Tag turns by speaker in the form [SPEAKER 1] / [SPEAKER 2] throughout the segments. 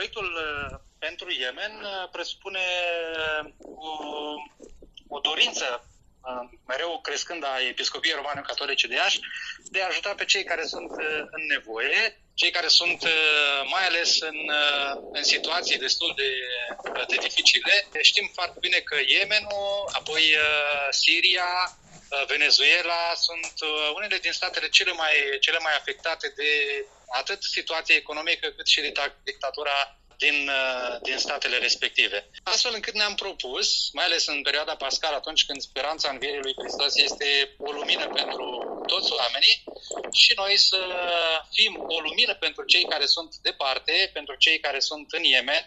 [SPEAKER 1] Proiectul pentru Yemen presupune o dorință mereu crescând a Episcopiei Romano-Catolice de Iași de a ajuta pe cei care sunt în nevoie, cei care sunt mai ales în situații destul de dificile. Știm foarte bine că Yemenul, apoi Siria, Venezuela sunt unele din statele cele mai afectate de atât situația economică cât și de dictatura din statele respective. Astfel încât ne-am propus, mai ales în perioada pascală, atunci când speranța învierii lui Hristos este o lumină pentru toți oamenii, și noi să fim o lumină pentru cei care sunt departe, pentru cei care sunt în Yemen,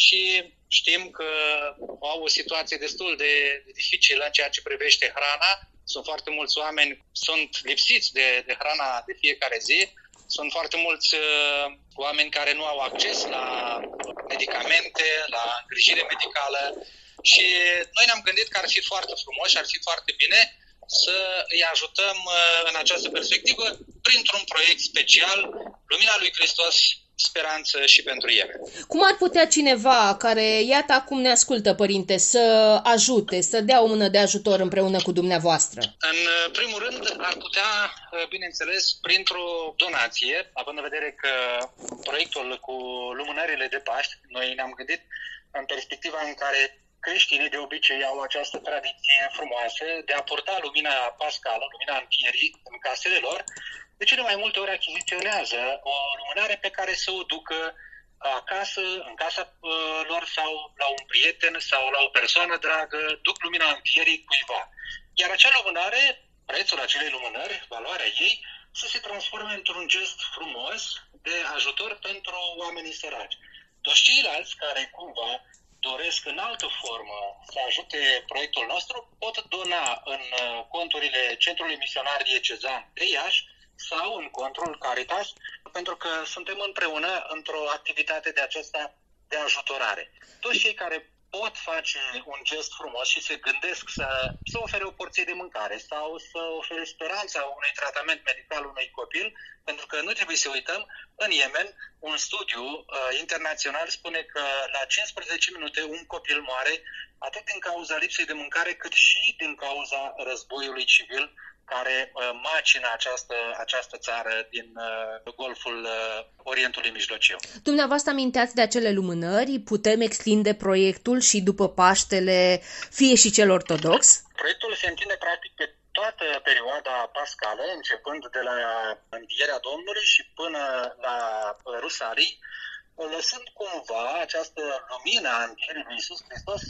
[SPEAKER 1] și știm că au o situație destul de dificilă în ceea ce privește hrana. Sunt foarte mulți oameni, sunt lipsiți de hrana de fiecare zi. Sunt foarte mulți oameni care nu au acces la medicamente, la îngrijire medicală, și noi ne-am gândit că ar fi foarte frumos și ar fi foarte bine să îi ajutăm în această perspectivă printr-un proiect special, Lumina lui Hristos, speranță și pentru Yemen.
[SPEAKER 2] Cum ar putea cineva care, iată acum ne ascultă, părinte, să ajute, să dea o mână de ajutor împreună cu dumneavoastră?
[SPEAKER 1] În primul rând ar putea, bineînțeles, printr-o donație, având în vedere că proiectul cu lumânările de Paști, noi ne-am gândit în perspectiva în care creștinii de obicei au această tradiție frumoasă de a purta lumina pascală, lumina învierii, în casele lor. De cele mai multe ori achiziționează o lumânare pe care să o ducă acasă, în casa lor, sau la un prieten sau la o persoană dragă, duc lumina învierii cuiva. Iar acea lumânare, prețul acelei lumânări, valoarea ei, să se transforme într-un gest frumos de ajutor pentru oamenii săraci. Toți ceilalți care cumva doresc în altă formă să ajute proiectul nostru pot dona în conturile Centrului Misionar Diecezan de Iași sau în contul Caritas, pentru că suntem împreună într-o activitate de aceasta de ajutorare. Toți cei care pot face un gest frumos și se gândesc să ofere o porție de mâncare sau să ofere speranța unui tratament medical unui copil, pentru că nu trebuie să uităm, în Yemen, un studiu internațional spune că la 15 minute un copil moare atât din cauza lipsei de mâncare, cât și din cauza războiului civil care macină această țară din Golful Orientului Mijlociu.
[SPEAKER 2] Dumneavoastră aminteați de acele lumânări, putem extinde proiectul și după Paștele, fie și cel ortodox?
[SPEAKER 1] Proiectul se întinde practic pe toată perioada pascală, începând de la învierea Domnului și până la Rusalii, lăsând cumva această lumină a învierii lui Iisus Hristos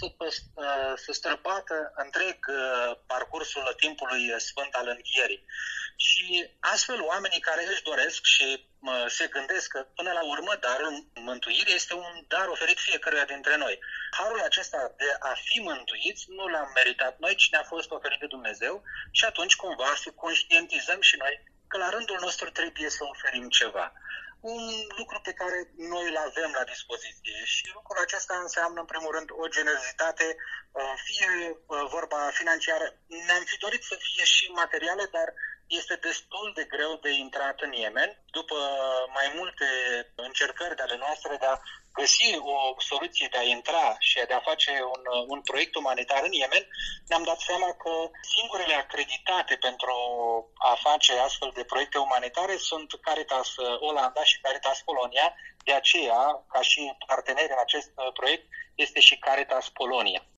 [SPEAKER 1] să străbată întreg parcursul timpului sfânt al învierii. Și astfel oamenii care își doresc și se gândesc că până la urmă darul mântuirii este un dar oferit fiecăruia dintre noi. Harul acesta de a fi mântuiți nu l-am meritat noi, ci ne-a fost oferit de Dumnezeu, și atunci cumva să conștientizăm și noi că la rândul nostru trebuie să oferim ceva. Un lucru pe care noi îl avem la dispoziție, și lucrul acesta înseamnă în primul rând o generozitate, fie vorba financiară, ne-am fi dorit să fie și materială, dar este destul de greu de intrat în Yemen. După mai multe încercări de ale noastre de a găsi o soluție de a intra și de a face un proiect umanitar în Yemen, ne-am dat seama că singurele acreditate pentru a face astfel de proiecte umanitare sunt Caritas Olanda și Caritas Polonia. De aceea, ca și parteneri în acest proiect, este și Caritas Polonia.